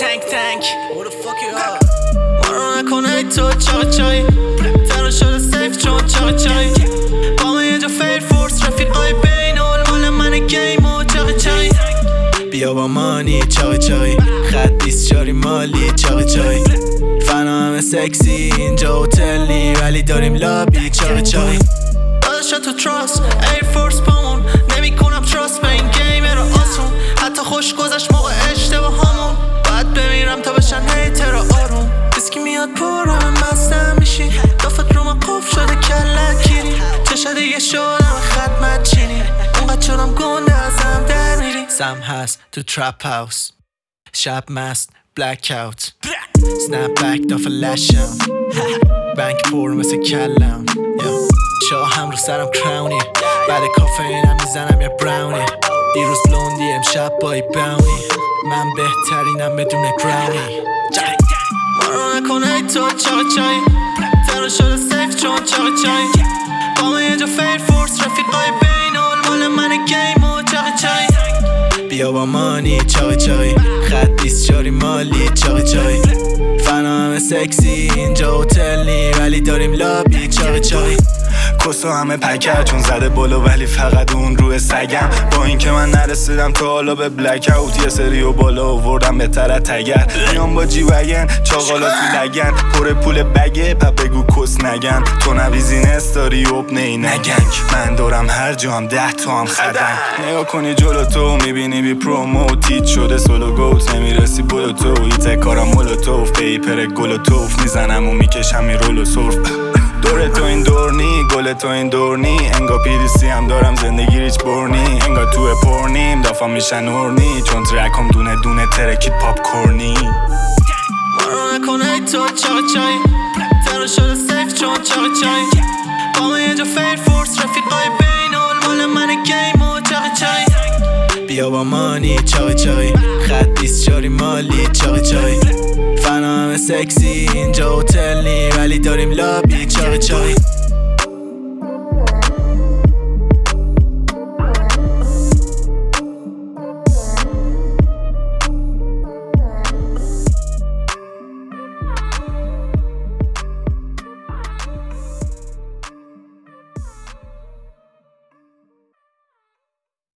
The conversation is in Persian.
تنک Who the fuck you are ما رو نکنه تو چای ترا شده سیف چون چای با من یه جا فیر فورس رفیقای بین مال من گیم و چای بیا با مانی چای خط بیسچاری مالی چای فنا همه سکسی اینجا هتل نی ولی داریم لابی چای داداشا تو تراست ایر فورس پامون نمی کنم تراست به این گیم رو آسون حتی خوش گذشت موقع اشتباه همون باید بمیرم تا بشن هیتر آروم بیسکی میاد پرم مستم میشی دافت رو من قف شده کلت کیری چشه دیگه شدم خدمت چینی اونقدر شدم گنده ازم در میری سم هست تو ترپ هاوس شب مست بلک اوت سنپ بک دافت لشم بنک پر مثل کلم شاهم رو سرم کراونی بعد کافئینم میزنم یه براونی دیروز بلوندی امشب بای باونی من بهترینم بدون گراونی ما رو نکنه تو چای ترا شده سیف چون چای با من یه جا فیر فورس رفیقای بین مال من گیم و چای بیا با مانی چای خط بیسچاری مالی چای فنا همه سکسی اینجا هتل نی ولی داریم لابی چای کسو همه پکر چون زده بالا ولی فقط اون روی سگم با اینکه من نرسیدم تا حالا به بلک اوت یه سری و بالا آوردم بهتره تگر میام با جی وگن چاقالا تو لگن پر پول بگه پا بگو کس نگن تو نویزین استاری اوب نگنگ من دارم هر جا هم 10 تا هم خدنگ نگاه کنی جلو تو میبینی بی پرومو تیت شده سولو گوت نمیرسی بلو تو ایت کارم مولوتوف پیپر گلوتوف میزنم و میکشم این رولو سرف دور تو این دور نی گل تو این دور نی انگا پیدیسی هم دارم زندگی ریچ برنی انگا تو پرنیم دافا میشن ورنی چون ترکم دونه دونه ترکید پاپ کورنی ما رو نکنه تو چای ترا شده سیف چون چای با من یه جا فیر فورس رفیقای بین مال من گیم و چای بیا با مانی چای خط بیسچاری مالی چای فنا همه سکسی اینجا هتل نی ولی داریم لابی چای